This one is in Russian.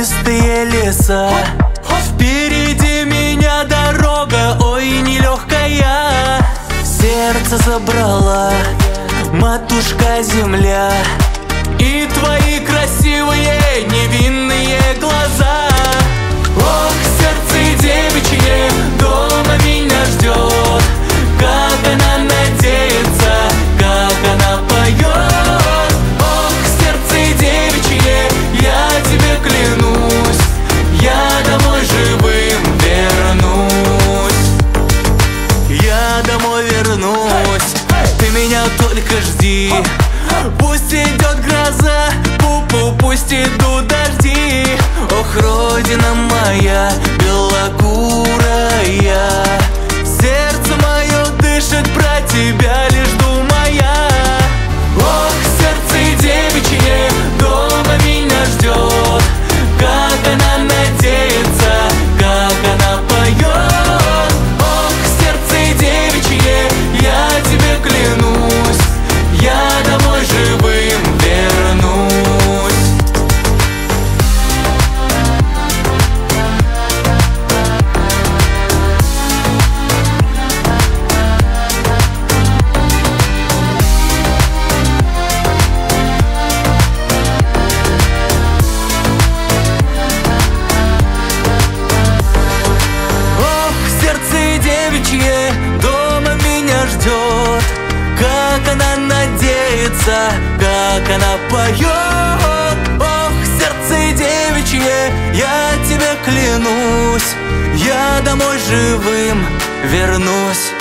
тенистые леса. Впереди меня дорога, ой, нелегкая. Сердце забрала матушка земля и твои красивые невинные глаза. Ох, сердце девичье дома меня ждет, как она надеется, как она поет. Ох, сердце девичье, я тебе клянусь, я домой живым вернусь. Я домой вернусь, ты меня только жди. Пусть идет гроза, пусть идут дожди. Ох, родина моя белокурая, сердце мое дышит про тебя, лишь думая. Ох, сердце девичье дома меня ждет, как она надеется, как она поет. Ох, сердце девичье, я тебе клянусь, я домой живым вернусь. Ох, сердце девичье дома меня ждет, как она надеется, как она поет. Ох, сердце девичье, я тебе клянусь, я домой живым вернусь.